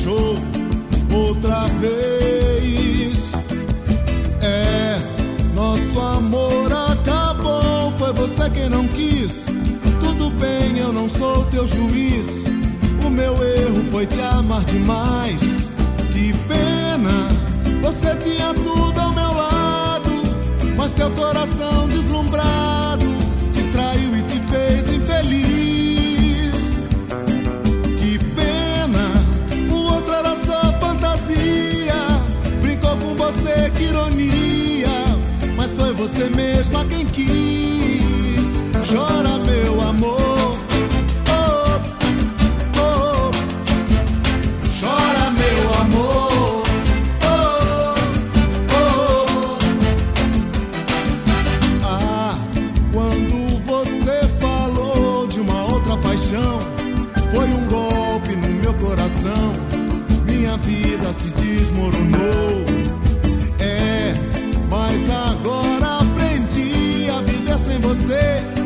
deixou outra vez. Nosso amor acabou, foi você quem não quis. Tudo bem, eu não sou teu juiz. O meu erro foi te amar demais. Que pena, você tinha tudo ao meu lado, mas teu coração deslumbrado te traiu e te fez infeliz. Que pena, o outro era só fantasia, brincou com você, que ironia, mas foi você mesma quem quis. Chora, meu amor. Chora, meu amor. Quando você falou de uma outra paixão, foi um golpe no meu coração. Minha vida se desmoronou. Mas agora aprendi a viver sem você.